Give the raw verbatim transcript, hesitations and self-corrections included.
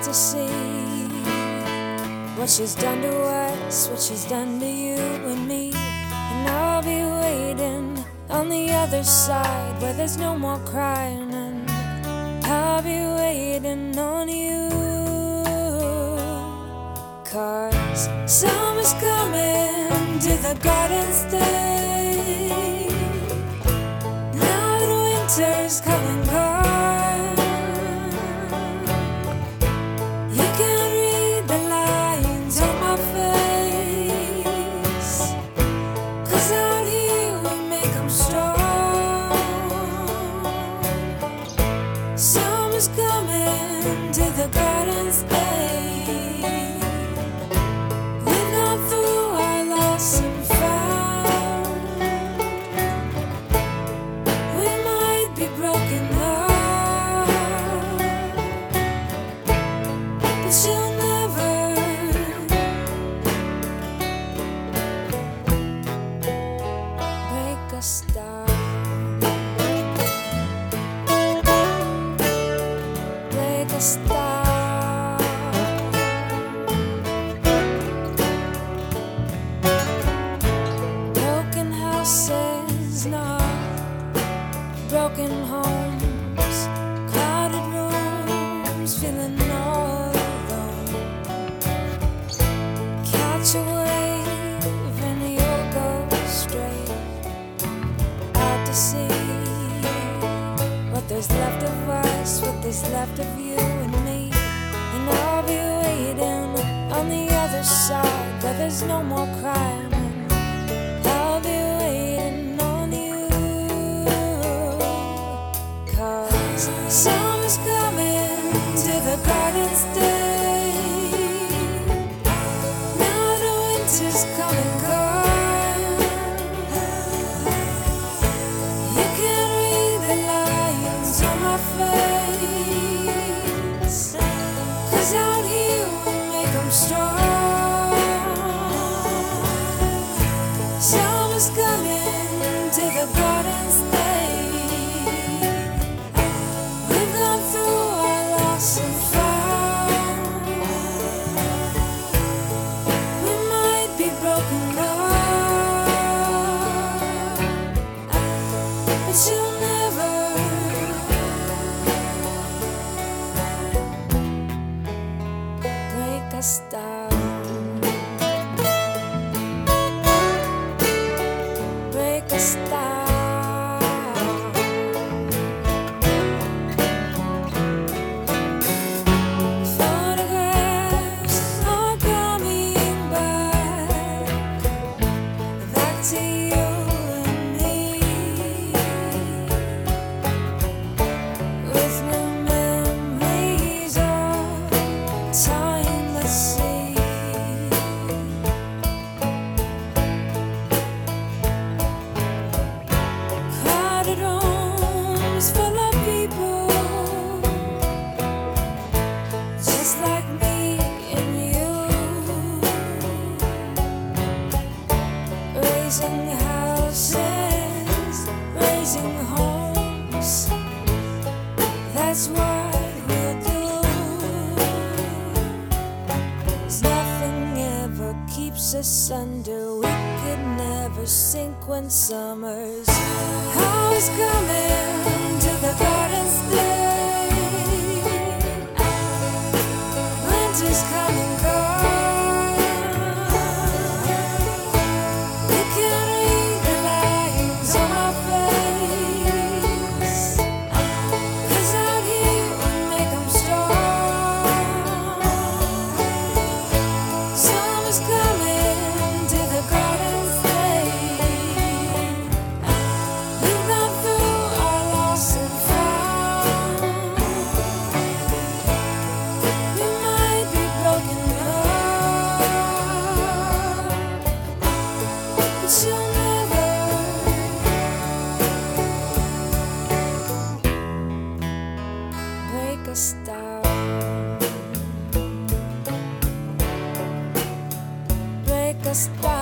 to see what she's done to us, what she's done to you and me. And I'll be waiting on the other side where there's no more crying, and I'll be waiting on you. 'Cause summer's coming to the garden state. Now the winter's coming gone. You can read the lines on my face, 'cause out here we make them strong. Summer's coming to the garden state. She'll never break a star, break a star. Broken houses, not broken homes, crowded rooms, feeling all catch a wave and you'll go straight out to sea. What there's left of us, what there's left of you and me. And I'll be waiting on the other side where there's no more crying, and I'll be waiting on you. 'Cause summer's coming to the garden state. Is coming gone. You can read the lines on my face, 'cause out here we make them strong. Summer's coming to the garden state. We've gone through our loss and broken love, but you'll never break a star, break a star. To you and me, with new memories of timeless sea. Crowded rooms full of people just like me and you. Raising houses, raising homes, that's what we'll do. 'Cause nothing ever keeps us under. We could never sink when summer's always coming to the garden state. Winter's coming gone. She'll never break a star, break a star.